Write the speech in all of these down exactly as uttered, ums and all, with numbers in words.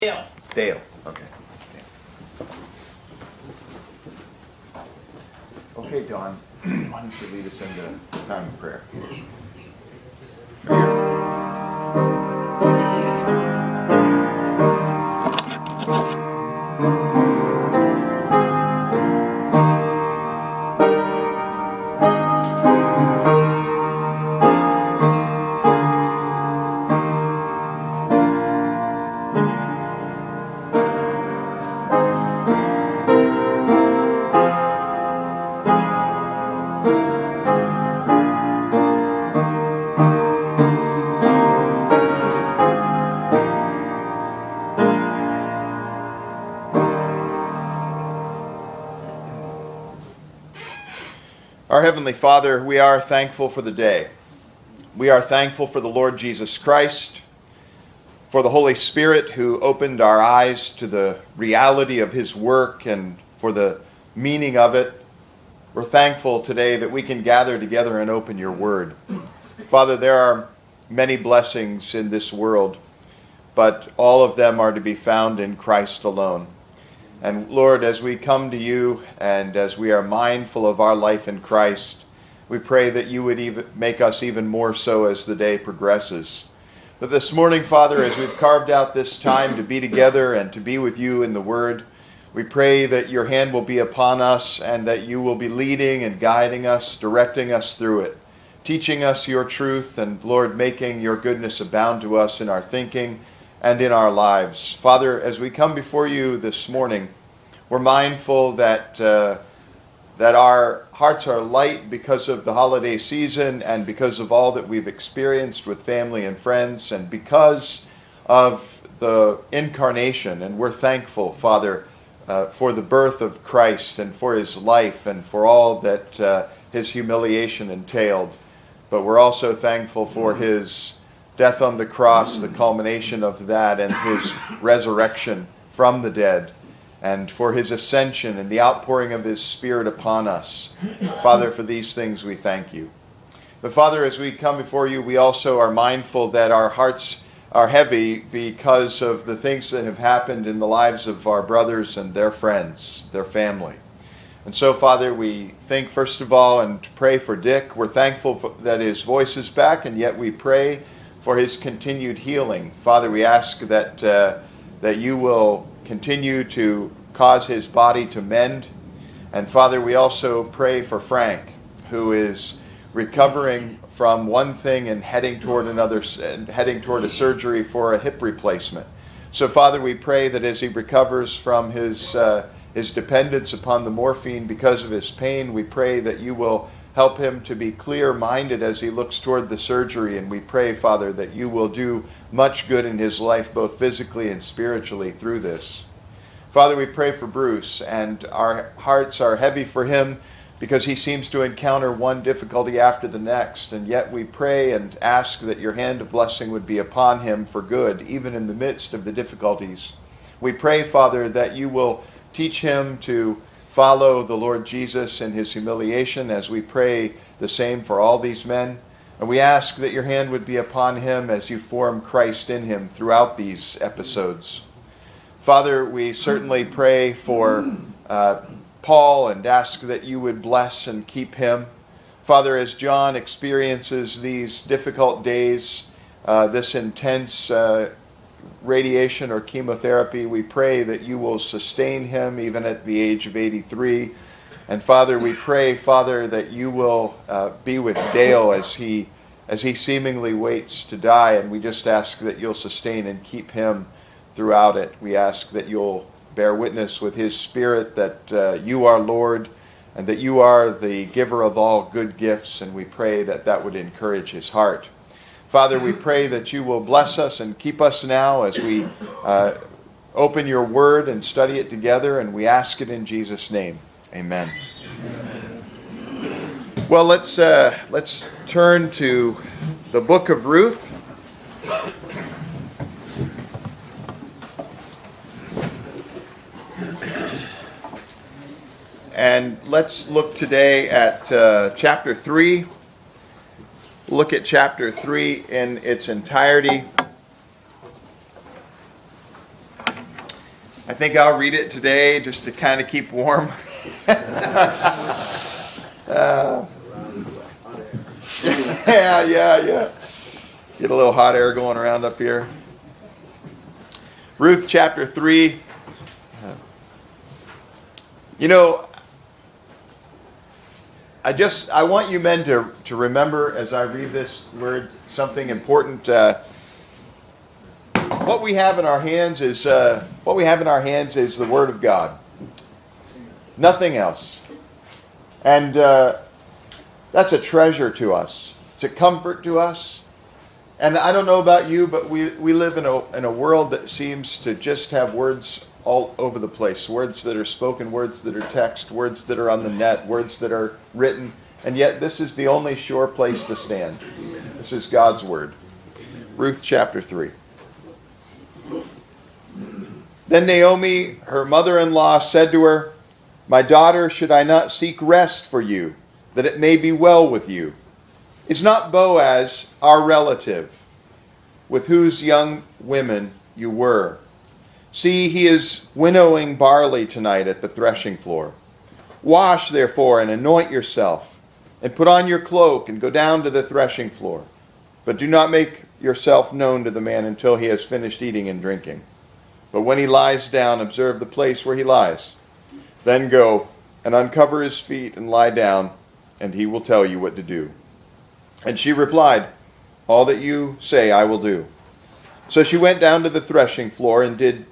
Dale. Dale, okay. Okay, Dawn, why don't you lead us into time of prayer? Our Heavenly Father, we are thankful for the day. We are thankful for the Lord Jesus Christ, for the Holy Spirit who opened our eyes to the reality of His work and for the meaning of it. We're thankful today that we can gather together and open Your Word. Father, there are many blessings in this world, but all of them are to be found in Christ alone. And Lord, as we come to You and as we are mindful of our life in Christ, we pray that You would even make us even more so as the day progresses. But this morning, Father, as we've carved out this time to be together and to be with You in the Word, we pray that Your hand will be upon us and that You will be leading and guiding us, directing us through it, teaching us Your truth and, Lord, making Your goodness abound to us in our thinking and in our lives. Father, as we come before You this morning, we're mindful that uh, that our hearts are light because of the holiday season and because of all that we've experienced with family and friends and because of the incarnation. And we're thankful, Father, uh, for the birth of Christ and for His life and for all that uh, His humiliation entailed. But we're also thankful for His death on the cross, the culmination of that, and His resurrection from the dead, and for His ascension and the outpouring of His Spirit upon us. Father, for these things we thank You. But Father, as we come before You, we also are mindful that our hearts are heavy because of the things that have happened in the lives of our brothers and their friends, their family. And so, Father, we think first of all and pray for Dick. We're thankful for, that his voice is back, and yet we pray for his continued healing. Father, we ask that uh, that You will continue to cause his body to mend. And Father, we also pray for Frank, who is recovering from one thing and heading toward another, heading toward a surgery for a hip replacement. So Father, we pray that as he recovers from his uh, his dependence upon the morphine because of his pain, we pray that You will help him to be clear-minded as he looks toward the surgery. And we pray, Father, that You will do much good in his life, both physically and spiritually, through this. Father, we pray for Bruce, and our hearts are heavy for him because he seems to encounter one difficulty after the next. And yet we pray and ask that Your hand of blessing would be upon him for good, even in the midst of the difficulties. We pray, Father, that You will teach him to follow the Lord Jesus in His humiliation, as we pray the same for all these men. And we ask that Your hand would be upon him as You form Christ in him throughout these episodes. Father, we certainly pray for uh, Paul and ask that You would bless and keep him. Father, as John experiences these difficult days, uh, this intense uh, radiation or chemotherapy, we pray that You will sustain him even at the age of eighty-three. And Father, we pray, Father, that You will uh, be with Dale as he as he seemingly waits to die. And we just ask that You'll sustain and keep him throughout it. We ask that You'll bear witness with his spirit that uh, You are Lord and that You are the giver of all good gifts. And we pray that that would encourage his heart. Father, we pray that You will bless us and keep us now as we uh, open Your Word and study it together, and we ask it in Jesus' name. Amen. Amen. Well, let's uh, let's turn to the book of Ruth. And let's look today at uh, chapter three. Look at chapter three in its entirety. I think I'll read it today just to kind of keep warm. uh, yeah, yeah, yeah. Get a little hot air going around up here. Ruth chapter three. Uh, you know, I just, I want you men to, to remember as I read this word something important. Uh, what we have in our hands is, uh, what we have in our hands is the Word of God. Nothing else. And uh, that's a treasure to us. It's a comfort to us. And I don't know about you, but we, we live in a, in a world that seems to just have words all over the place. Words that are spoken, words that are text, words that are on the net, words that are written. And yet this is the only sure place to stand. This is God's Word. Ruth chapter three. Then Naomi, her mother-in-law, said to her, "My daughter, should I not seek rest for you, that it may be well with you? Is not Boaz our relative, with whose young women you were? See, he is winnowing barley tonight at the threshing floor. Wash, therefore, and anoint yourself, and put on your cloak, and go down to the threshing floor. But do not make yourself known to the man until he has finished eating and drinking. But when he lies down, observe the place where he lies. Then go and uncover his feet and lie down, and he will tell you what to do." And she replied, "All that you say I will do." So she went down to the threshing floor and did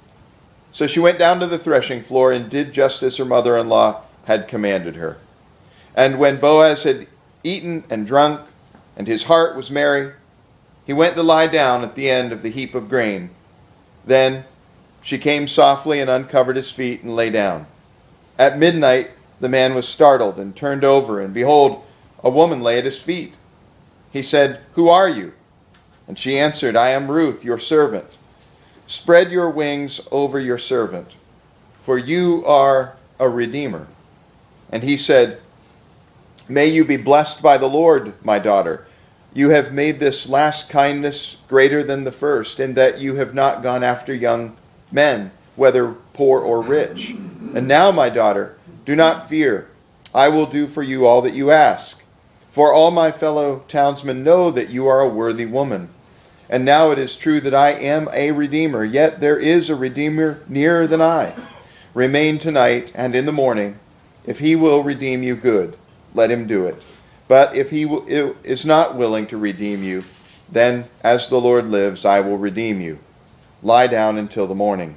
So she went down to the threshing floor and did just as her mother-in-law had commanded her. And when Boaz had eaten and drunk, and his heart was merry, he went to lie down at the end of the heap of grain. Then she came softly and uncovered his feet and lay down. At midnight the man was startled and turned over, and behold, a woman lay at his feet. He said, "Who are you?" And she answered, "I am Ruth, your servant. Spread your wings over your servant, for you are a redeemer." And he said, "May you be blessed by the Lord, my daughter. You have made this last kindness greater than the first, in that you have not gone after young men, whether poor or rich. And now, my daughter, do not fear. I will do for you all that you ask. For all my fellow townsmen know that you are a worthy woman. And now it is true that I am a redeemer, yet there is a redeemer nearer than I. Remain tonight, and in the morning, if he will redeem you, good, let him do it. But if he is not willing to redeem you, then, as the Lord lives, I will redeem you. Lie down until the morning."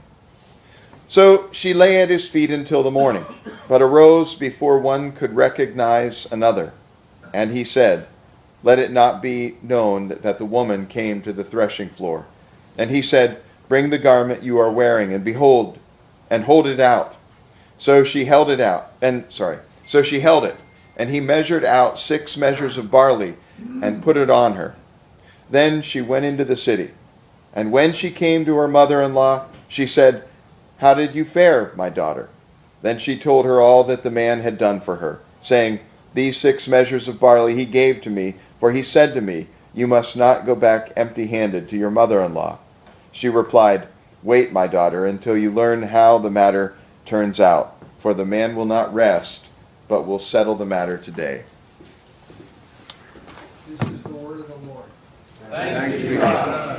So she lay at his feet until the morning, but arose before one could recognize another. And he said, "Let it not be known that the woman came to the threshing floor." And he said, "Bring the garment you are wearing, and behold, and hold it out." So she held it out, and sorry, so she held it, and he measured out six measures of barley, and put it on her. Then she went into the city, and when she came to her mother-in-law, she said, "How did you fare, my daughter?" Then she told her all that the man had done for her, saying, "These six measures of barley he gave to me, for he said to me, 'You must not go back empty-handed to your mother-in-law.'" She replied, "Wait, my daughter, until you learn how the matter turns out, for the man will not rest, but will settle the matter today." This is the word of the Lord. Thanks be to God.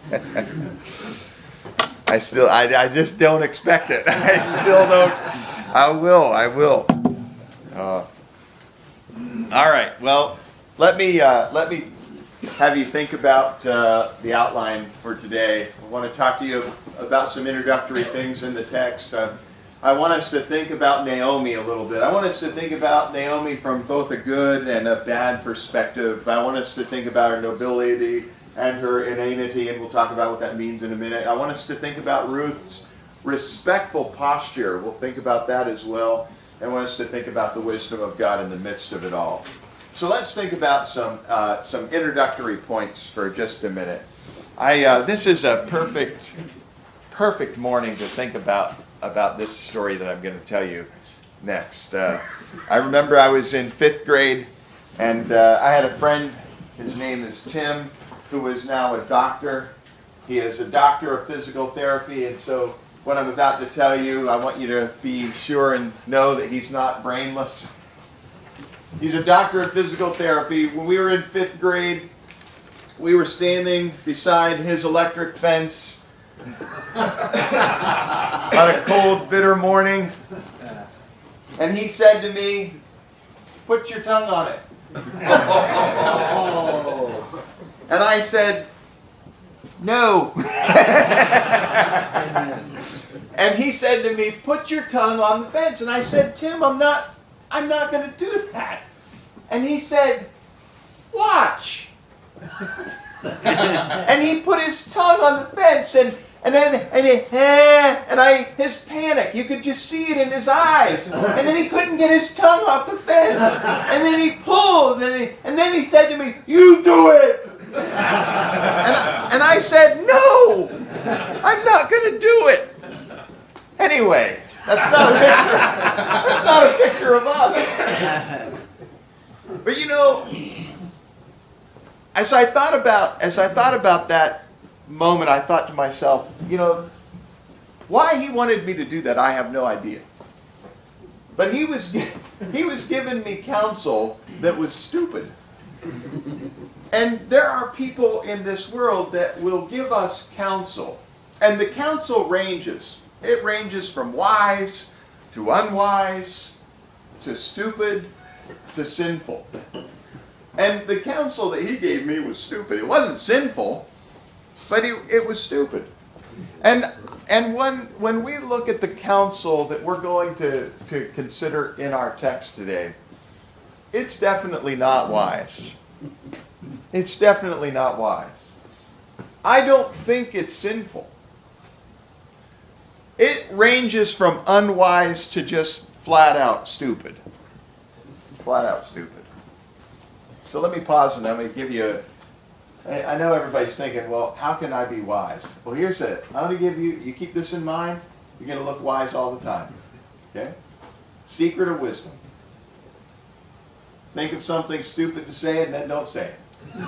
I still, I, I just don't expect it. I still don't. I will, I will. Uh, all right, well, let me, uh, let me have you think about uh, the outline for today. I want to talk to you about some introductory things in the text. Uh, I want us to think about Naomi a little bit. I want us to think about Naomi from both a good and a bad perspective. I want us to think about her nobility and her inanity, and we'll talk about what that means in a minute. I want us to think about Ruth's respectful posture. We'll think about that as well. I want us to think about the wisdom of God in the midst of it all. So let's think about some uh, some introductory points for just a minute. I uh, this is a perfect perfect morning to think about about this story that I'm going to tell you next. Uh, I remember I was in fifth grade, and uh, I had a friend. His name is Tim, who is now a doctor. He is a doctor of physical therapy, and so what I'm about to tell you, I want you to be sure and know that he's not brainless. He's a doctor of physical therapy. When we were in fifth grade, we were standing beside his electric fence on a cold, bitter morning. And he said to me, "Put your tongue on it." And I said, "No." And he said to me, "Put your tongue on the fence." And I said, "Tim, I'm not, I'm not going to do that." And he said, "Watch." And he put his tongue on the fence, and and then and he, eh, and I his panic, you could just see it in his eyes. And then he couldn't get his tongue off the fence. And then he pulled, and, he, and then he said to me, "You do it." And I, and I said, "No, I'm not going to do it." Anyway, that's not a picture. That's not a picture of us. But you know, as I thought about as I thought about that moment, I thought to myself, you know, why he wanted me to do that, I have no idea. But he was he was giving me counsel that was stupid. And there are people in this world that will give us counsel. And the counsel ranges. It ranges from wise to unwise to stupid to sinful. And the counsel that he gave me was stupid. It wasn't sinful, but it, it was stupid. And and when when we look at the counsel that we're going to, to consider in our text today, it's definitely not wise. It's definitely not wise. I don't think it's sinful. It ranges from unwise to just flat out stupid. Flat out stupid. So let me pause and I'm going to give you a, I know everybody's thinking, well, how can I be wise? Well, here's it. I'm going to give you, you keep this in mind, you're going to look wise all the time. Okay? Secret of wisdom. Think of something stupid to say and then don't say it. Okay?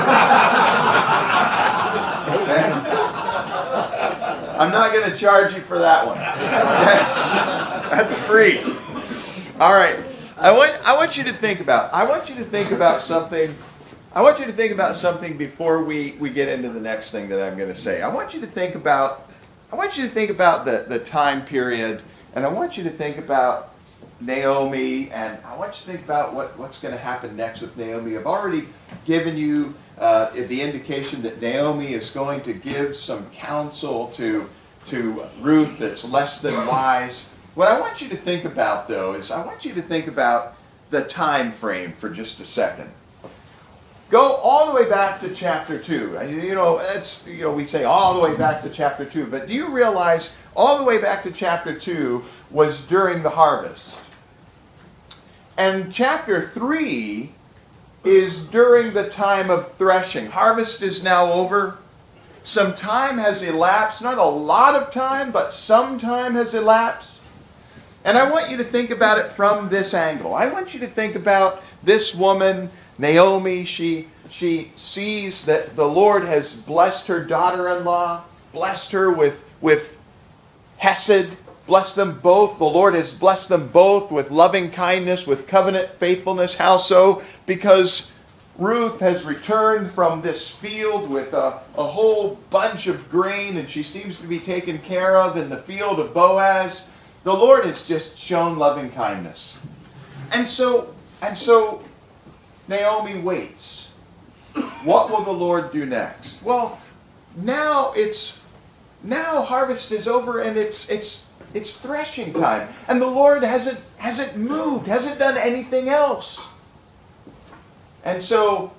I'm not going to charge you for that one. Okay? That's free. All right. I want I want you to think about I want you to think about something. I want you to think about something before we, we get into the next thing that I'm going to say. I want you to think about I want you to think about the, the time period, and I want you to think about Naomi, and I want you to think about what, what's going to happen next with Naomi. I've already given you uh, the indication that Naomi is going to give some counsel to, to Ruth that's less than wise. What I want you to think about, though, is I want you to think about the time frame for just a second. Go all the way back to chapter two. You know, that's, you know, we say all the way back to chapter two, but do you realize all the way back to chapter two was during the harvest? And chapter three is during the time of threshing. Harvest is now over. Some time has elapsed. Not a lot of time, but some time has elapsed. And I want you to think about it from this angle. I want you to think about this woman, Naomi. She, she sees that the Lord has blessed her daughter-in-law, blessed her with, with hesed, blessed them both. The Lord has blessed them both with loving kindness, with covenant faithfulness. How so? Because Ruth has returned from this field with a, a whole bunch of grain, and she seems to be taken care of in the field of Boaz. The Lord has just shown loving kindness. And so, and so Naomi waits. What will the Lord do next? Well, now it's now harvest is over and it's it's it's threshing time. And the Lord hasn't hasn't moved, hasn't done anything else. And so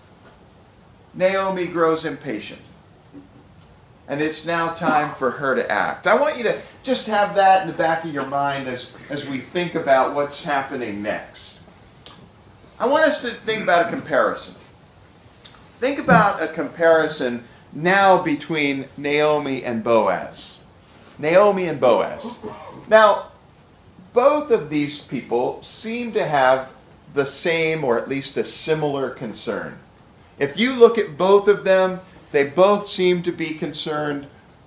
Naomi grows impatient. And it's now time for her to act. I want you to just have that in the back of your mind as, as we think about what's happening next. I want us to think about a comparison. Think about a comparison now between Naomi and Boaz. Naomi and Boaz. Now, both of these people seem to have the same or at least a similar concern. If you look at both of them, they both seem to be concerned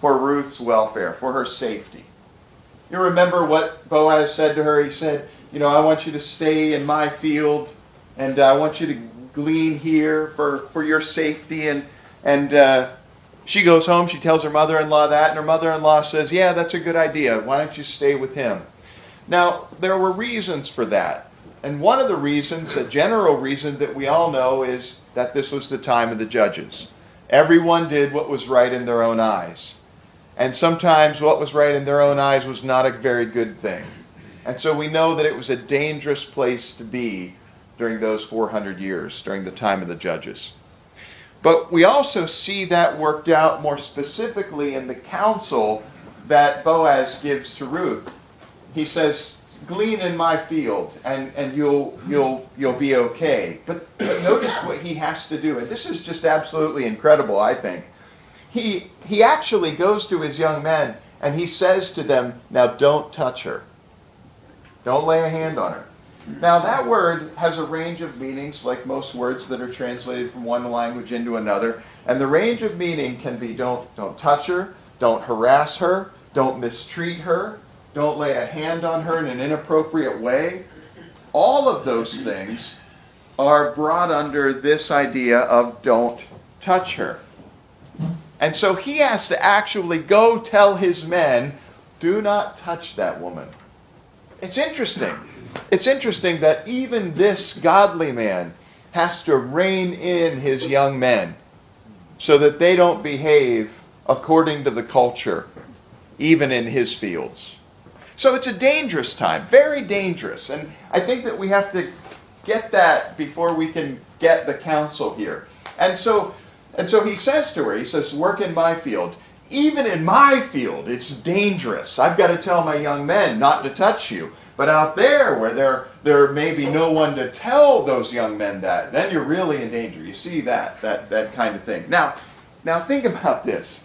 for Ruth's welfare, for her safety. You remember what Boaz said to her? He said, you know, I want you to stay in my field, and uh, I want you to glean here for, for your safety. And, and uh, she goes home, she tells her mother-in-law that, and her mother-in-law says, yeah, that's a good idea. Why don't you stay with him? Now, there were reasons for that. And one of the reasons, a general reason that we all know, is that this was the time of the judges. Everyone did what was right in their own eyes. And sometimes what was right in their own eyes was not a very good thing. And so we know that it was a dangerous place to be during those four hundred years, during the time of the judges. But we also see that worked out more specifically in the counsel that Boaz gives to Ruth. He says, glean in my field, and, and you'll you'll you'll be okay. But, but notice what he has to do, and this is just absolutely incredible, I think. He he actually goes to his young men and he says to them, now don't touch her. Don't lay a hand on her. Now that word has a range of meanings, like most words that are translated from one language into another. And the range of meaning can be don't don't touch her, don't harass her, don't mistreat her, don't lay a hand on her in an inappropriate way. All of those things are brought under this idea of don't touch her. And so he has to actually go tell his men, do not touch that woman. It's interesting. It's interesting that even this godly man has to rein in his young men so that they don't behave according to the culture, even in his fields. So it's a dangerous time, very dangerous. And I think that we have to get that before we can get the counsel here. And so, and so he says to her, he says, work in my field. Even in my field, it's dangerous. I've got to tell my young men not to touch you. But out there, where there, there may be no one to tell those young men that, then you're really in danger. You see that, that, that kind of thing. Now, now think about this.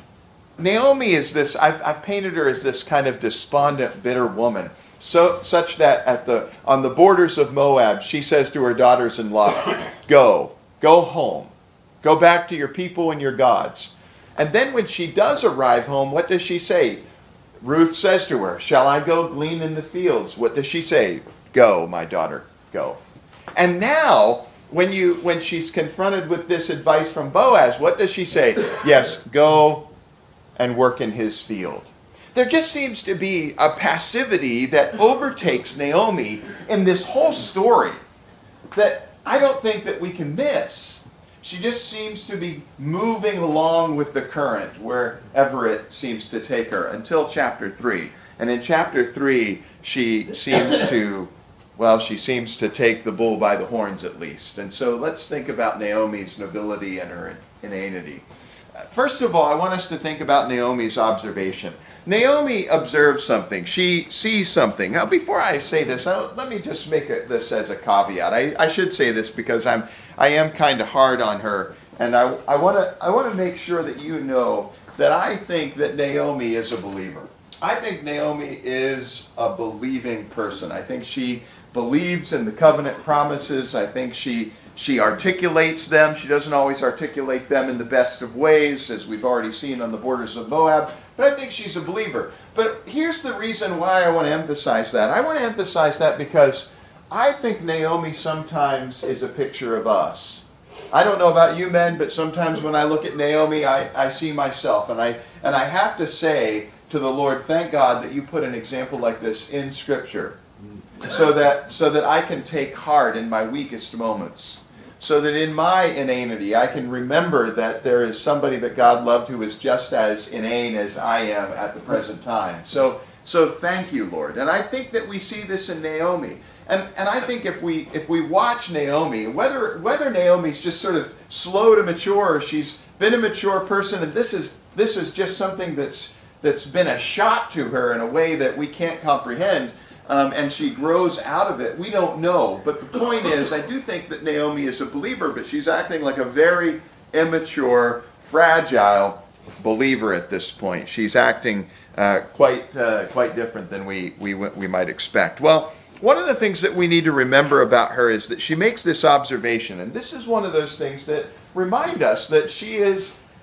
Naomi is this, I've, I've painted her as this kind of despondent, bitter woman, so such that at the on the borders of Moab, she says to her daughters-in-law, go, go home. Go back to your people and your gods. And then when she does arrive home, what does she say? Ruth says to her, shall I go glean in the fields? What does she say? Go, my daughter, go. And now, when you when she's confronted with this advice from Boaz, what does she say? Yes, go and work in his field. There just seems to be a passivity that overtakes Naomi in this whole story that I don't think that we can miss. She just seems to be moving along with the current wherever it seems to take her until chapter three. And in chapter three, she seems to, well, she seems to take the bull by the horns at least. And so let's think about Naomi's nobility and her inanity. First of all, I want us to think about Naomi's observation. Naomi observes something. She sees something. Now, before I say this, let me just make a, this as a caveat. I, I should say this because I'm I am kind of hard on her, and I I want to I want to make sure that you know that I think that Naomi is a believer. I think Naomi is a believing person. I think she believes in the covenant promises. I think she she articulates them. She doesn't always articulate them in the best of ways, as we've already seen on the borders of Moab, but I think she's a believer. But here's the reason why I want to emphasize that. I want to emphasize that because I think Naomi sometimes is a picture of us. I don't know about you men, but sometimes when I look at Naomi, I, I see myself. And I and I have to say to the Lord, thank God that you put an example like this in Scripture so that so that I can take heart in my weakest moments. So that in my inanity, I can remember that there is somebody that God loved who is just as inane as I am at the present time. So, so thank you, Lord. And I think that we see this in Naomi. And and I think if we if we watch Naomi, whether whether Naomi's just sort of slow to mature, or she's been a mature person, and this is this is just something that's that's been a shot to her in a way that we can't comprehend, um, and she grows out of it, we don't know. But the point is, I do think that Naomi is a believer, but she's acting like a very immature, fragile believer at this point. She's acting uh, quite uh, quite different than we we we might expect. Well, one of the things that we need to remember about her is that she makes this observation, and this is one of those things that remind us that she is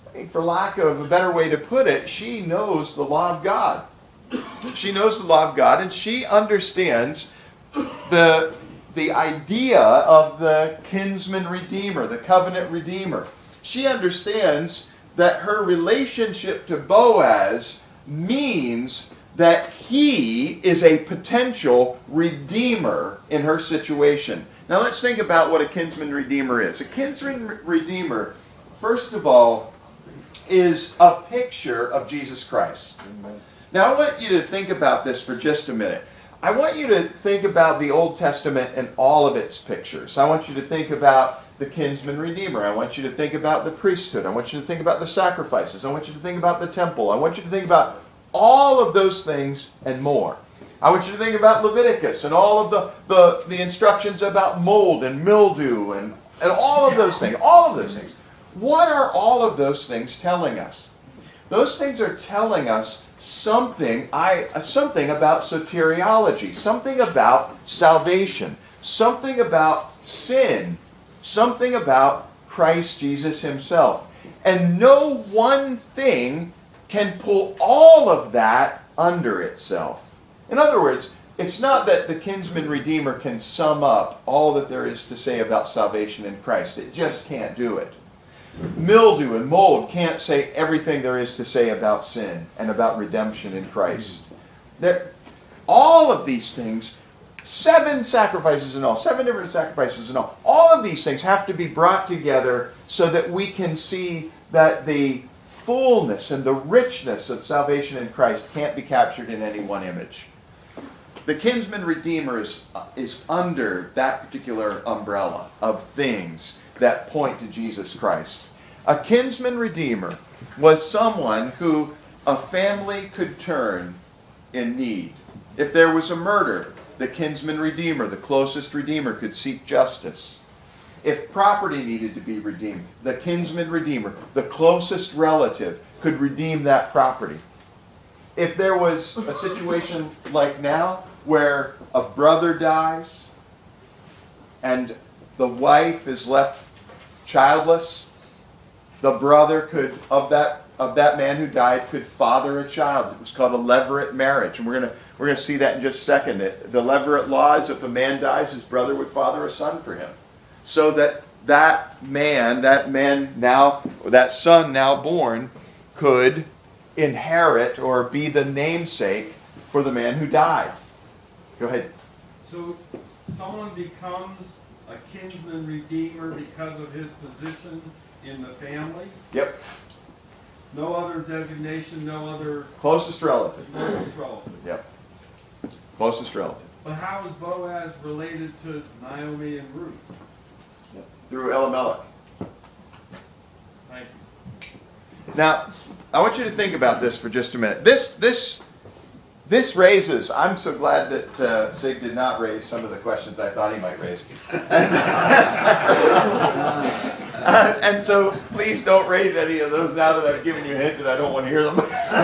for lack of a better way to put it, she knows the law of God. She knows the law of God, and she understands the, the idea of the kinsman redeemer, the covenant redeemer. She understands that her relationship to Boaz means that he is a potential redeemer in her situation. Now let's think about what a kinsman redeemer is. A kinsman redeemer, first of all, is a picture of Jesus Christ. Amen. Now I want you to think about this for just a minute. I want you to think about the Old Testament and all of its pictures. I want you to think about the kinsman redeemer. I want you to think about the priesthood. I want you to think about the sacrifices. I want you to think about the temple. I want you to think about all of those things and more. I want you to think about Leviticus and all of the, the, the instructions about mold and mildew and, and all of those things. All of those things. What are all of those things telling us? Those things are telling us something, I, something about soteriology, something about salvation, something about sin, something about Christ Jesus himself. And no one thing can pull all of that under itself. In other words, it's not that the kinsman redeemer can sum up all that there is to say about salvation in Christ. It just can't do it. Mildew and mold can't say everything there is to say about sin and about redemption in Christ. There, all of these things, seven sacrifices in all, seven different sacrifices in all, all of these things have to be brought together so that we can see that the fullness and the richness of salvation in Christ can't be captured in any one image. The kinsman redeemer is, is under that particular umbrella of things that point to Jesus Christ. A kinsman redeemer was someone who a family could turn in need. If there was a murder, the kinsman redeemer, the closest redeemer, could seek justice. If property needed to be redeemed, the kinsman redeemer, the closest relative, could redeem that property. If there was a situation like now where a brother dies and the wife is left childless, the brother could of that of that man who died could father a child. It was called a levirate marriage, and we're gonna we're gonna see that in just a second. The levirate law is if a man dies, his brother would father a son for him, so that that man, that man now, that son now born, could inherit or be the namesake for the man who died. Go ahead. So someone becomes a kinsman redeemer because of his position in the family? Yep. No other designation, no other... Closest relative. Closest relative. Yep. Closest relative. But how is Boaz related to Naomi and Ruth? Yep. Through Elimelech. Thank you. Now, I want you to think about this for just a minute. This, this, this raises, I'm so glad that uh, Sig did not raise some of the questions I thought he might raise. Uh, and so please don't raise any of those now that I've given you a hint that I don't want to hear them.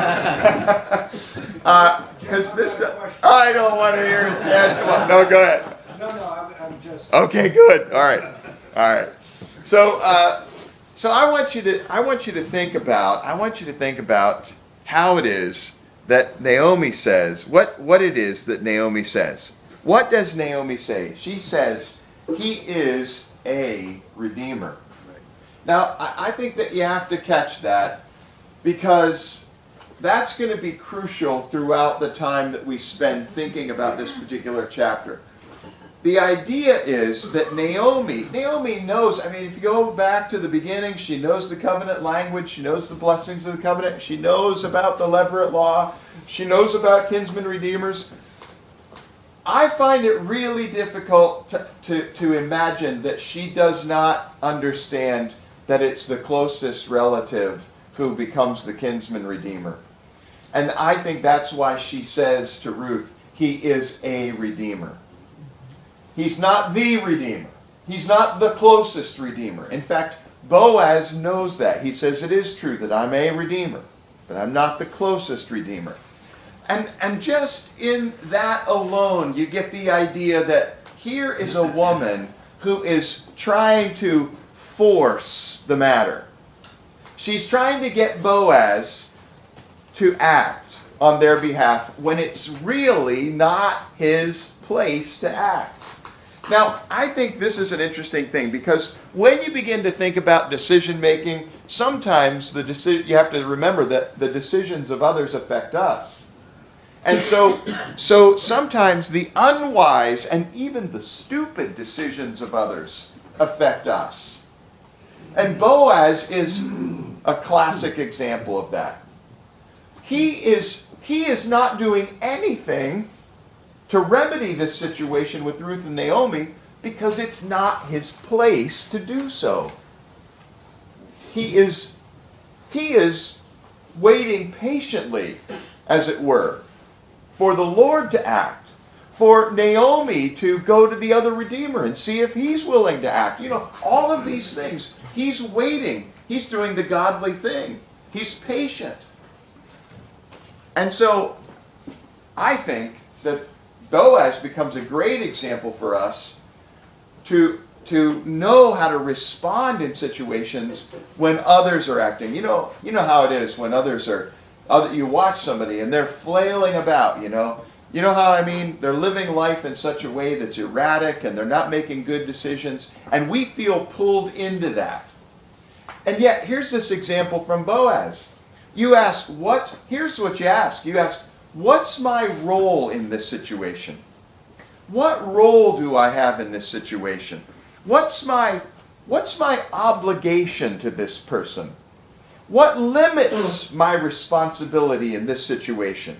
Because uh, this, I don't want to hear it, Dad. Come on, no, go ahead. No, no, I'm, I'm just... Okay, good. All right. All right. So, uh, so I want you to, I want you to think about, I want you to think about how it is that Naomi says, what, what it is that Naomi says. What does Naomi say? She says, he is a redeemer. Now, I think that you have to catch that because that's going to be crucial throughout the time that we spend thinking about this particular chapter. The idea is that Naomi, Naomi knows, I mean, if you go back to the beginning, she knows the covenant language, she knows the blessings of the covenant, she knows about the levirate law, she knows about kinsman redeemers. I find it really difficult to, to, to imagine that she does not understand that it's the closest relative who becomes the kinsman redeemer. And I think that's why she says to Ruth, he is a redeemer. He's not the redeemer. He's not the closest redeemer. In fact, Boaz knows that. He says, it is true that I'm a redeemer, but I'm not the closest redeemer. And, and just in that alone, you get the idea that here is a woman who is trying to force the matter. She's trying to get Boaz to act on their behalf when it's really not his place to act. Now, I think this is an interesting thing, because when you begin to think about decision making, sometimes the deci- you have to remember that the decisions of others affect us. And so, so sometimes the unwise and even the stupid decisions of others affect us. And Boaz is a classic example of that. He is, he is not doing anything to remedy this situation with Ruth and Naomi because it's not his place to do so. He is, he is waiting patiently, as it were, for the Lord to act, for Naomi to go to the other Redeemer and see if he's willing to act. You know, all of these things. He's waiting. He's doing the godly thing. He's patient. And so, I think that Boaz becomes a great example for us to, to know how to respond in situations when others are acting. You know, you know how it is when others are, other, you watch somebody and they're flailing about, you know. You know how I mean? They're living life in such a way that's erratic and they're not making good decisions. And we feel pulled into that. And yet, here's this example from Boaz. You ask, what? Here's what you ask. You ask, what's my role in this situation? What role do I have in this situation? What's my, what's my obligation to this person? What limits my responsibility in this situation?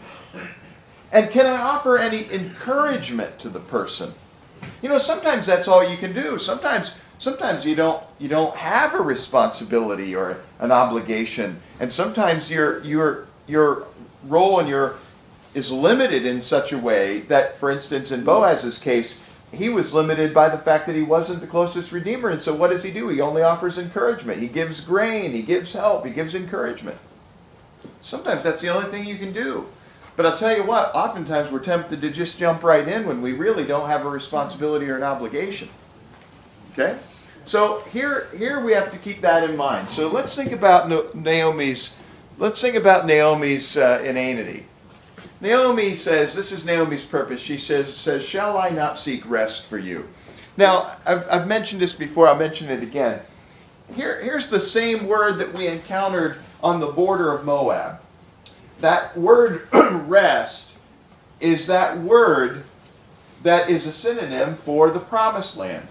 And can I offer any encouragement to the person? You know, sometimes that's all you can do. Sometimes sometimes you don't you don't have a responsibility or an obligation. And sometimes your your your role and your is limited in such a way that, for instance, in Boaz's case, he was limited by the fact that he wasn't the closest Redeemer. And so what does he do? He only offers encouragement. He gives grain. He gives help. He gives encouragement. Sometimes that's the only thing you can do. But I'll tell you what, oftentimes we're tempted to just jump right in when we really don't have a responsibility or an obligation. Okay? So here, here we have to keep that in mind. So let's think about Naomi's, let's think about Naomi's uh, inanity. Naomi says, this is Naomi's purpose. She says, says, shall I not seek rest for you? Now, I've, I've mentioned this before. I'll mention it again. Here, here's the same word that we encountered on the border of Moab. That word rest is that word that is a synonym for the promised land.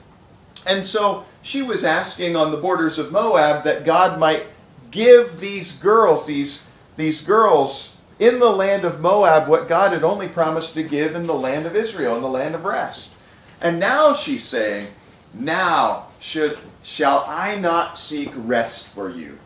And so she was asking on the borders of Moab that God might give these girls, these, these girls in the land of Moab, what God had only promised to give in the land of Israel, in the land of rest. And now she's saying, now should shall I not seek rest for you?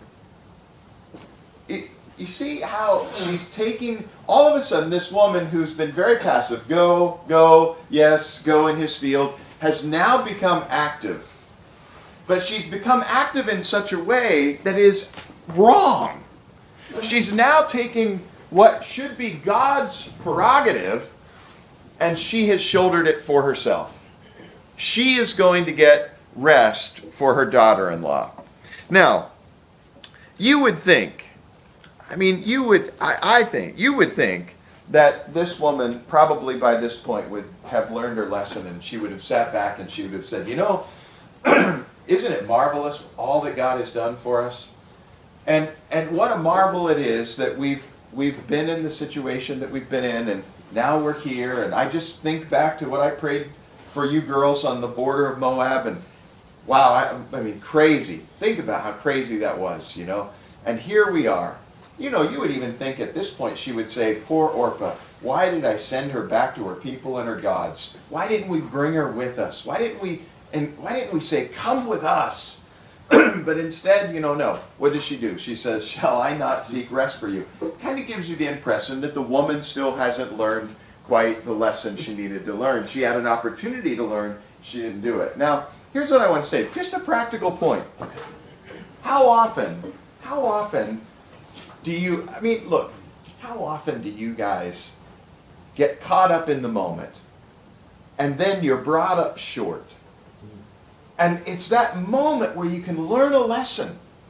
It, You see how she's taking, all of a sudden, this woman who's been very passive, go, go, yes, go in his field, has now become active. But she's become active in such a way that is wrong. She's now taking what should be God's prerogative, and she has shouldered it for herself. She is going to get rest for her daughter-in-law. Now, you would think, I mean, you would, I, I think, you would think that this woman probably by this point would have learned her lesson and she would have sat back and she would have said, you know, isn't it marvelous all that God has done for us? And and what a marvel it is that we've we've been in the situation that we've been in and now we're here. And I just think back to what I prayed for you girls on the border of Moab and wow, I, I mean, crazy. Think about how crazy that was, you know. And here we are. You know, you would even think at this point she would say, poor Orpah, why did I send her back to her people and her gods? Why didn't we bring her with us? Why didn't we, and why didn't we say, come with us? But instead, you know, no. What does she do? She says, shall I not seek rest for you? Kind of gives you the impression that the woman still hasn't learned quite the lesson she needed to learn. She had an opportunity to learn. She didn't do it. Now, here's what I want to say. Just a practical point. How often, how often do you, I mean, look, how often do you guys get caught up in the moment and then you're brought up short? And it's that moment where you can learn a lesson.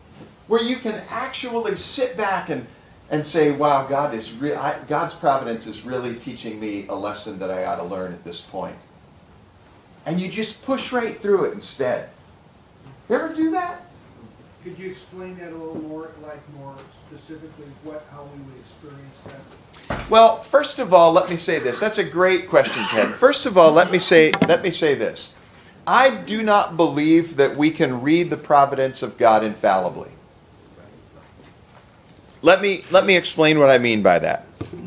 where you can actually sit back and, and say, wow, God is re- I, God's providence is really teaching me a lesson that I ought to learn at this point. And you just push right through it instead. You ever do that? Could you explain that a little more, like more specifically, what how we would experience that? Well, first of all, let me say this. That's a great question, Ted. First of all, let me say let me say this. I do not believe that we can read the providence of God infallibly. Let me let me explain what I mean by that.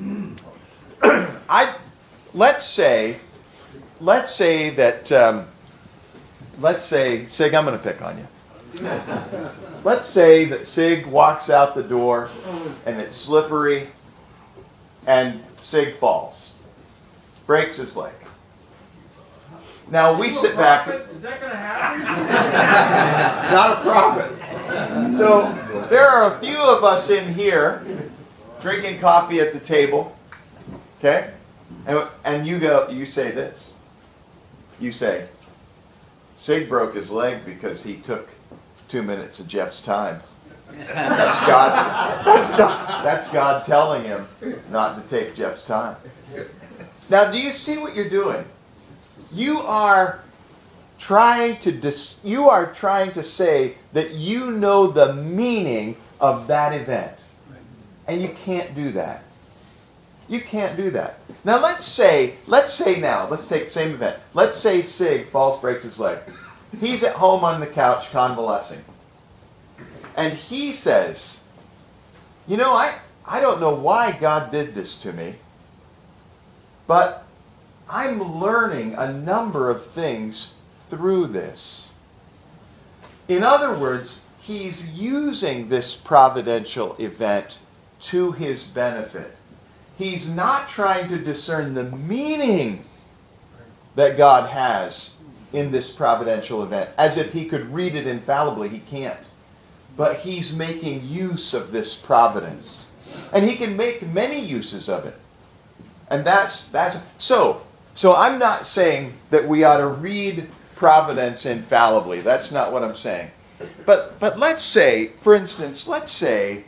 I let's say let's say that um, let's say Sig, I'm going to pick on you. Let's say that Sig walks out the door and it's slippery and Sig falls, breaks his leg. Now we sit back. Is that going to happen? Not a prophet. So there are a few of us in here drinking coffee at the table. Okay? And, and you go, you say this. You say, Sig broke his leg because he took two minutes of Jeff's time. That's God. That's not, that's God telling him not to take Jeff's time. Now, do you see what you're doing? You are trying to dis- you are trying to say that you know the meaning of that event. And you can't do that. You can't do that. Now let's say, let's say now, let's take the same event. Let's say Sig falls, breaks his leg. He's at home on the couch convalescing. And he says, you know, I, I don't know why God did this to me, but I'm learning a number of things through this. In other words, he's using this providential event to his benefit. He's not trying to discern the meaning that God has in this providential event, as if he could read it infallibly. He can't. But he's making use of this providence. And he can make many uses of it. And that's that's so so I'm not saying that we ought to read providence infallibly. That's not what I'm saying. But but let's say, for instance, let's say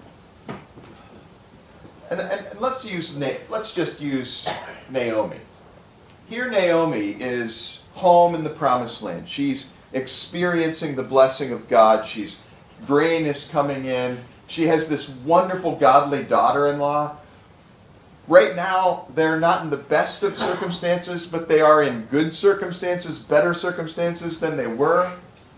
and, and let's use let's just use Naomi. Here Naomi is home in the promised land. She's experiencing the blessing of God. She's grain is coming in. She has this wonderful godly daughter-in-law. Right now, they're not in the best of circumstances, but they are in good circumstances, better circumstances than they were.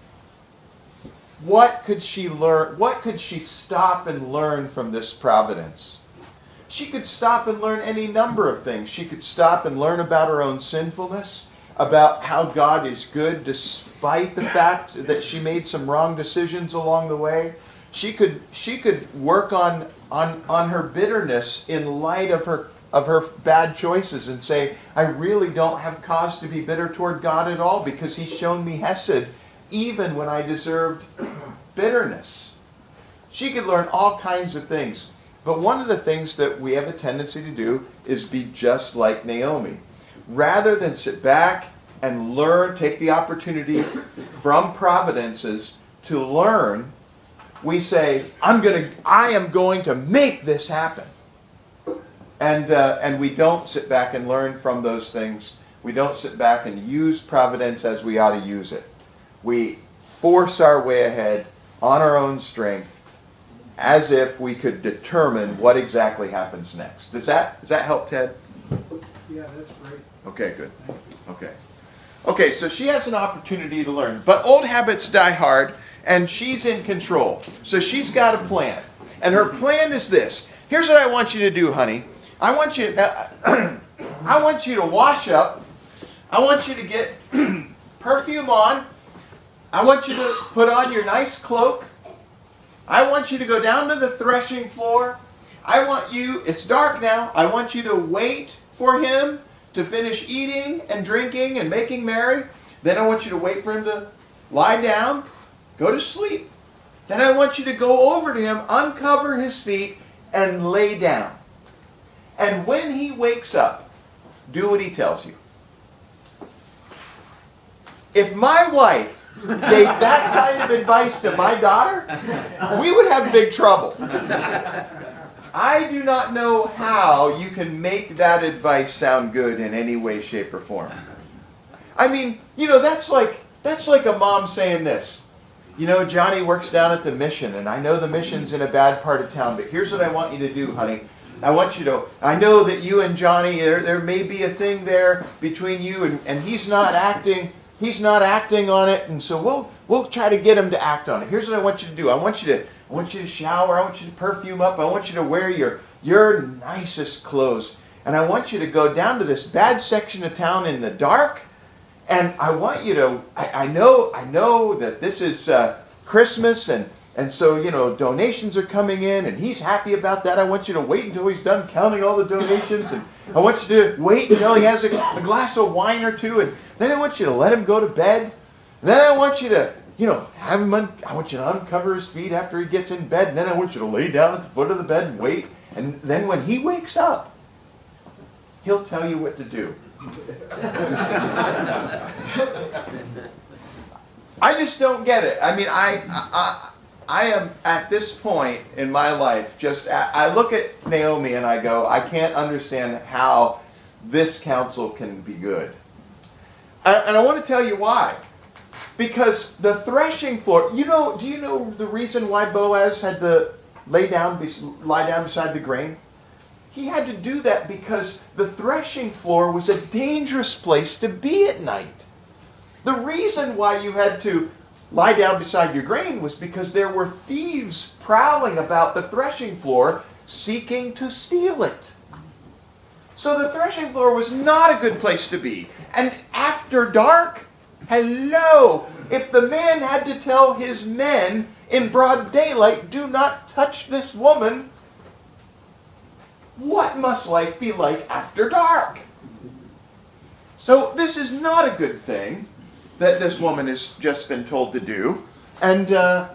What could she learn? What could she stop and learn from this providence? She could stop and learn any number of things. She could stop and learn about her own sinfulness, about how God is good despite the fact that she made some wrong decisions along the way. She could she could work on on on her bitterness in light of her of her bad choices and say, I really don't have cause to be bitter toward God at all because he's shown me hesed even when I deserved bitterness. She could learn all kinds of things. But one of the things that we have a tendency to do is be just like Naomi. Rather than sit back and learn, take the opportunity from providences to learn, we say, I'm going to, I am going to make this happen. And, uh, and we don't sit back and learn from those things. We don't sit back and use providence as we ought to use it. We force our way ahead on our own strength as if we could determine what exactly happens next. Does that, does that help, Ted? Yeah, that's great. Okay, good. Okay. Okay, so she has an opportunity to learn. But old habits die hard, and she's in control. So she's got a plan. And her plan is this. Here's what I want you to do, honey. I want you uh, I want you to wash up. I want you to get perfume on. I want you to put on your nice cloak. I want you to go down to the threshing floor. I want you, it's dark now, I want you to wait for him to finish eating and drinking and making merry. Then I want you to wait for him to lie down, go to sleep. Then I want you to go over to him, uncover his feet, and lay down. And when he wakes up, do what he tells you. If my wife gave that kind of advice to my daughter, we would have big trouble. I do not know how you can make that advice sound good in any way, shape, or form. I mean, you know, that's like that's like a mom saying this. You know, Johnny works down at the mission, and I know the mission's in a bad part of town, but here's what I want you to do, honey. I want you to, I know that you and Johnny, there, there may be a thing there between you, and, and he's not acting, he's not acting on it, and so we'll we'll try to get him to act on it. Here's what I want you to do. I want you to I want you to shower, I want you to perfume up, I want you to wear your, your nicest clothes, and I want you to go down to this bad section of town in the dark. And I want you to, I, I know I know that this is uh, Christmas, and, and so, you know, donations are coming in, and he's happy about that. I want you to wait until he's done counting all the donations, and I want you to wait until he has a, a glass of wine or two, and then I want you to let him go to bed. And then I want you to, you know, have him, un- I want you to uncover his feet after he gets in bed, and then I want you to lay down at the foot of the bed and wait. And then when he wakes up, he'll tell you what to do. I just don't get it. I mean, I, I, I am at this point in my life, just, I look at Naomi and I go, I can't understand how this counsel can be good. And I want to tell you why. Because the threshing floor, you know, do you know the reason why Boaz had to lay down, lie down beside the grain? He had to do that because the threshing floor was a dangerous place to be at night. The reason why you had to lie down beside your grain was because there were thieves prowling about the threshing floor seeking to steal it. So the threshing floor was not a good place to be. And after dark, hello, if the man had to tell his men in broad daylight, do not touch this woman, what must life be like after dark? So this is not a good thing that this woman has just been told to do. And uh,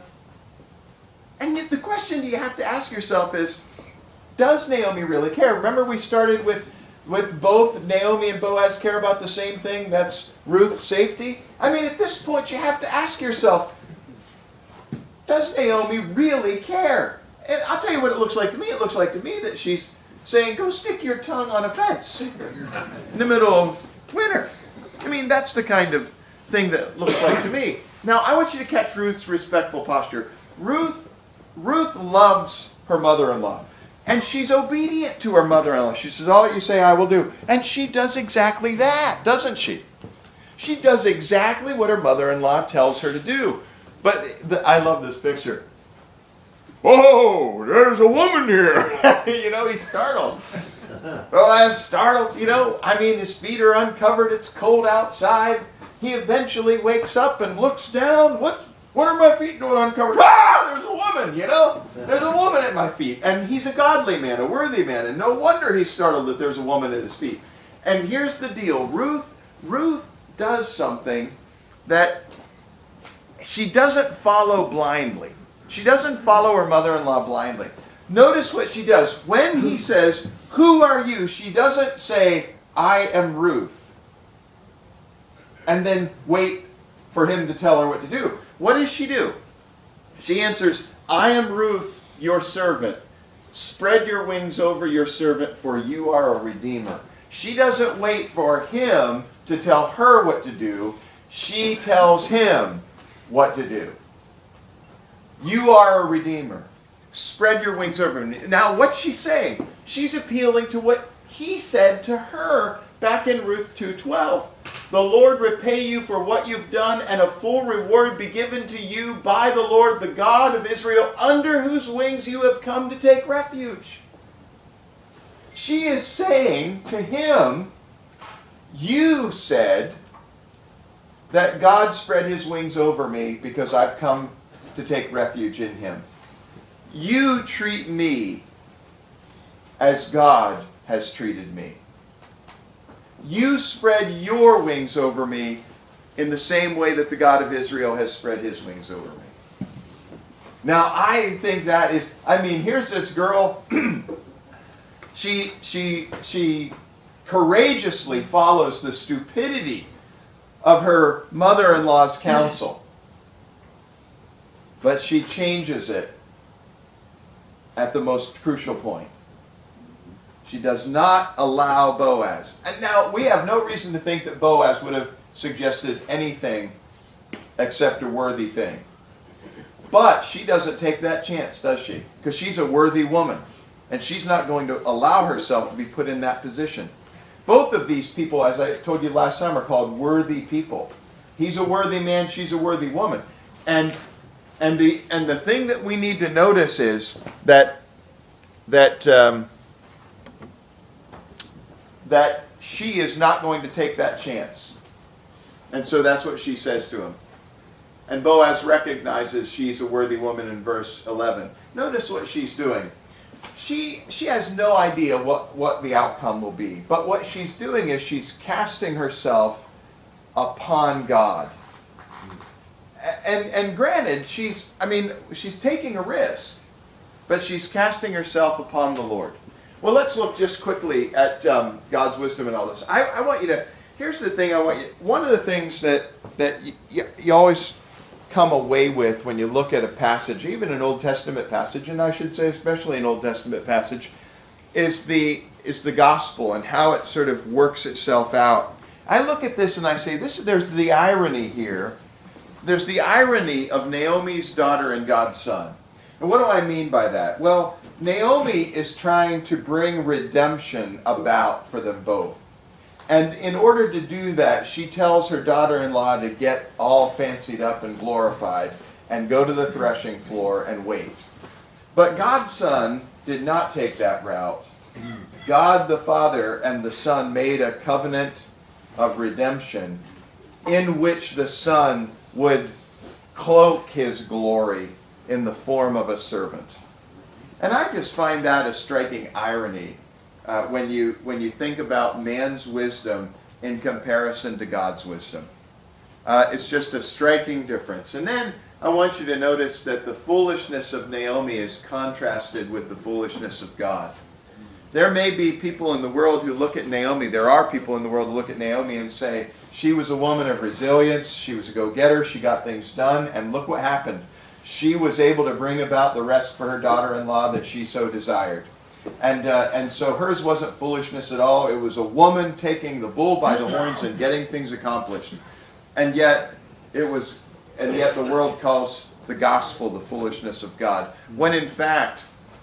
and yet the question you have to ask yourself is, does Naomi really care? Remember we started with, with both Naomi and Boaz care about the same thing, that's Ruth's safety? I mean, at this point you have to ask yourself, does Naomi really care? And I'll tell you what it looks like to me. It looks like to me that she's saying, go stick your tongue on a fence in the middle of winter. I mean, that's the kind of thing that looks like to me. Now, I want you to catch Ruth's respectful posture. Ruth, Ruth loves her mother-in-law. And she's obedient to her mother-in-law. She says, all you say I will do. And she does exactly that, doesn't she? She does exactly what her mother-in-law tells her to do. But the, I love this picture. Whoa, there's a woman here. You know, he's startled. Well, as startled, you know, I mean, his feet are uncovered. It's cold outside. He eventually wakes up and looks down. What, what are my feet doing uncovered? Ah, there's a woman, you know. There's a woman at my feet. And he's a godly man, a worthy man. And no wonder he's startled that there's a woman at his feet. And here's the deal. Ruth, Ruth does something that she doesn't follow blindly. She doesn't follow her mother-in-law blindly. Notice what she does. When he says, who are you? She doesn't say, I am Ruth. And then wait for him to tell her what to do. What does she do? She answers, I am Ruth, your servant. Spread your wings over your servant, for you are a redeemer. She doesn't wait for him to tell her what to do. She tells him what to do. You are a redeemer. Spread your wings over me. Now, what's she saying? She's appealing to what he said to her back in Ruth two twelve. The Lord repay you for what you've done, and a full reward be given to you by the Lord, the God of Israel, under whose wings you have come to take refuge. She is saying to him, you said that God spread his wings over me because I've come to take refuge in him. You treat me as God has treated me. You spread your wings over me in the same way that the God of Israel has spread his wings over me. Now, I think that is, I mean, here's this girl, she, she, she courageously follows the stupidity of her mother-in-law's counsel. but she changes it at the most crucial point. She does not allow Boaz. And now, we have no reason to think that Boaz would have suggested anything except a worthy thing. But she doesn't take that chance, does she? Because she's a worthy woman. And she's not going to allow herself to be put in that position. Both of these people, as I told you last time, are called worthy people. He's a worthy man, she's a worthy woman. And and the and the thing that we need to notice is that that um, that she is not going to take that chance. And so that's what she says to him. And Boaz recognizes she's a worthy woman in verse eleven. Notice what she's doing. She she has no idea what, what the outcome will be. But what she's doing is she's casting herself upon God. And and granted, she's I mean, she's taking a risk. But she's casting herself upon the Lord. Well, let's look just quickly at um, God's wisdom in all this. I, I want you to, here's the thing I want you, one of the things that, that you, you, you always come away with when you look at a passage, even an Old Testament passage, and I should say especially an Old Testament passage, is the is the gospel and how it sort of works itself out. I look at this and I say, this there's the irony here. There's the irony of Naomi's daughter and God's son. And what do I mean by that? Well, Naomi is trying to bring redemption about for them both. And in order to do that, she tells her daughter-in-law to get all fancied up and glorified and go to the threshing floor and wait. But God's Son did not take that route. God the Father and the Son made a covenant of redemption in which the Son would cloak his glory in the form of a servant. And I just find that a striking irony. Uh, when you when you think about man's wisdom in comparison to God's wisdom. Uh, it's just a striking difference. And then I want you to notice that the foolishness of Naomi is contrasted with the foolishness of God. There may be people in the world who look at Naomi, there are people in the world who look at Naomi and say, she was a woman of resilience, she was a go-getter, she got things done, and look what happened. She was able to bring about the rest for her daughter-in-law that she so desired. And uh, and so hers wasn't foolishness at all. It was a woman taking the bull by the horns and getting things accomplished. And yet it was, and yet the world calls the gospel the foolishness of God. When in fact,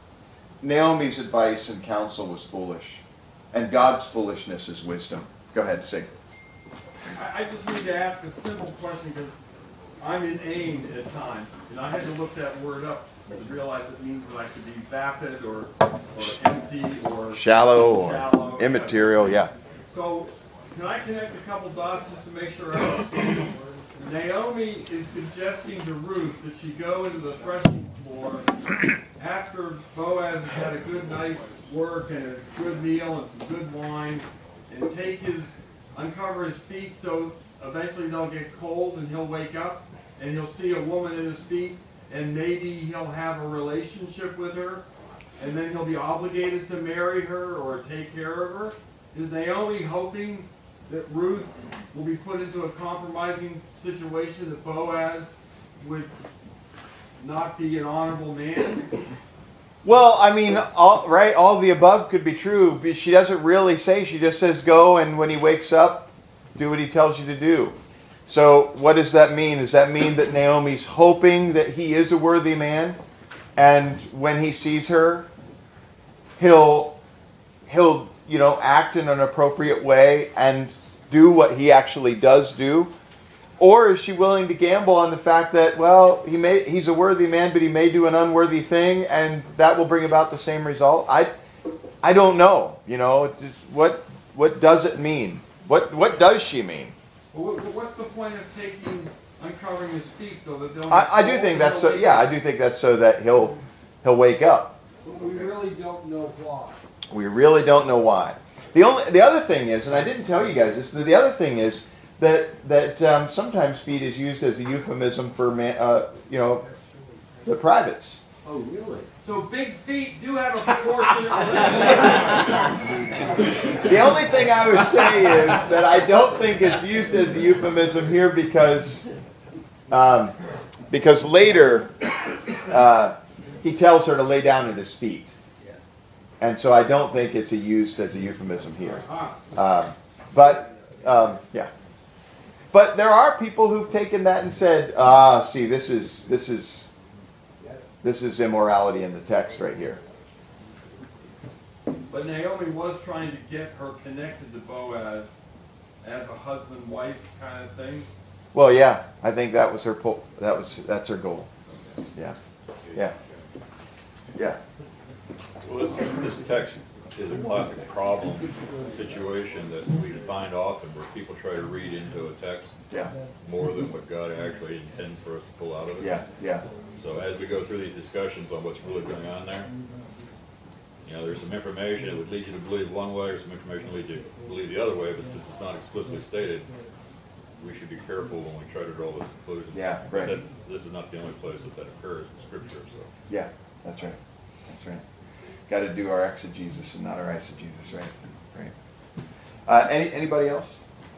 Naomi's advice and counsel was foolish, and God's foolishness is wisdom. Go ahead, Sig. I, I just need to ask a simple question because I'm inane at times, and I had to look that word up to realize it means that I could be vapid or, or empty or Shallow or shallow, immaterial, yeah. So can I connect a couple dots just to make sure I understand? Naomi is suggesting to Ruth that she go into the threshing floor after Boaz has had a good night's work and a good meal and some good wine, and take his, uncover his feet so eventually they'll get cold and he'll wake up and he'll see a woman in his feet. And maybe he'll have a relationship with her, and then he'll be obligated to marry her or take care of her. Is Naomi hoping that Ruth will be put into a compromising situation, that Boaz would not be an honorable man? Well, I mean, all, right, all the above could be true, but she doesn't really say. She just says go, and when he wakes up, do what he tells you to do. So what does that mean? Does that mean that Naomi's hoping that he is a worthy man, and when he sees her, he'll he'll you know act in an appropriate way and do what he actually does do? Or is she willing to gamble on the fact that, well, he may he's a worthy man, but he may do an unworthy thing, and that will bring about the same result? I I don't know. You know, it's just, what what does it mean? What what does she mean? Well, what's the point of taking, uncovering his feet so that they'll... I, I do think that's so. Yeah, I do think that's so that he'll he'll wake up. But we really don't know why. We really don't know why. The only the other thing is, and I didn't tell you guys this. The other thing is that that um, sometimes feet is used as a euphemism for man, uh, you know, the privates. Oh, really? So big feet do have a proportionate relationship. The only thing I would say is that I don't think it's used as a euphemism here because um, because later uh, he tells her to lay down at his feet. And so I don't think it's a used as a euphemism here. Uh, but, um, yeah. But there are people who've taken that and said, ah, see, this is, this is, this is immorality in the text right here. But Naomi was trying to get her connected to Boaz as a husband-wife kind of thing. Well, yeah, I think that was her. Po- that was that's her goal. Yeah, yeah, yeah. Well, this, this text is a classic problem situation that we find often where people try to read into a text Yeah, more than what God actually intends for us to pull out of it. yeah, yeah, So as we go through these discussions on what's really going on there, you know, there's some information that would lead you to believe one way, or some information that lead you to believe the other way, but since it's not explicitly stated, we should be careful when we try to draw those conclusions. Yeah, right. That this is not the only place that that occurs in Scripture, so. yeah. That's right. That's right. Got to do our exegesis and not our eisegesis, right? Right. Uh, any anybody else?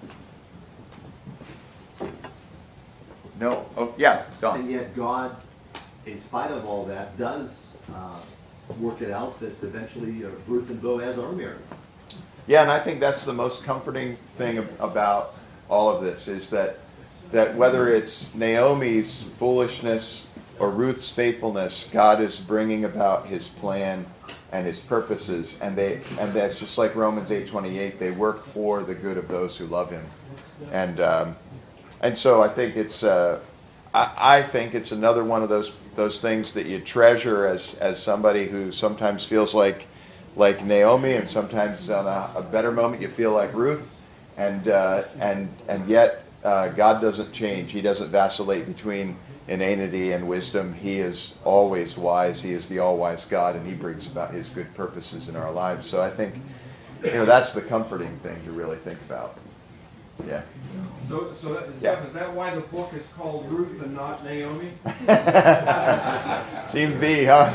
No. Oh, yeah. Don. And yet God, in spite of all that, does uh, work it out that eventually uh, Ruth and Boaz are married. Yeah, and I think that's the most comforting thing ab- about all of this is that that whether it's Naomi's foolishness or Ruth's faithfulness, God is bringing about His plan and His purposes, and they and that's just like Romans eight twenty-eight. They work for the good of those who love Him, and um, and so I think it's uh, I, I think it's another one of those those things that you treasure as as somebody who sometimes feels like like Naomi, and sometimes on a, a better moment you feel like Ruth, and uh, and and yet uh, God doesn't change. He doesn't vacillate between inanity and wisdom. He is always wise. He is the all-wise God, and He brings about His good purposes in our lives. So I think, you know, that's the comforting thing to really think about. Yeah. So, so that, is, Yeah. that, is that why the book is called Ruth and not Naomi? Seems to be, huh?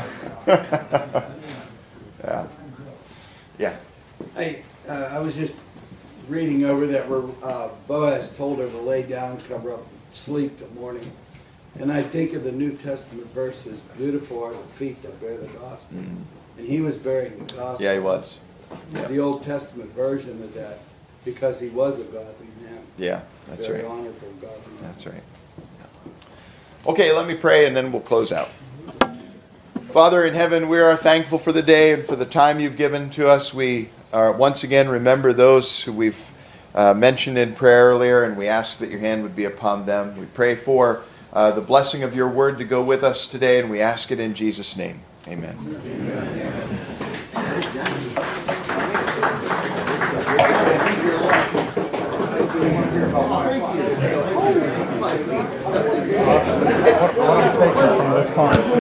Yeah. Yeah. Hey, uh, I was just reading over that where uh, Boaz told her to lay down, cover up, sleep till morning. And I think of the New Testament verses, beautiful are the feet that bear the gospel. Mhm. And he was bearing the gospel. Yeah, he was. Yeah. The Old Testament version of that, because he was a godly man. Yeah, that's Very right. honorable godly man. That's right. Okay, let me pray and then we'll close out. Father in heaven, we are thankful for the day and for the time you've given to us. We uh, once again remember those who we've uh, mentioned in prayer earlier, and we ask that your hand would be upon them. We pray for uh, the blessing of your word to go with us today, and we ask it in Jesus' name. Amen. Thank you.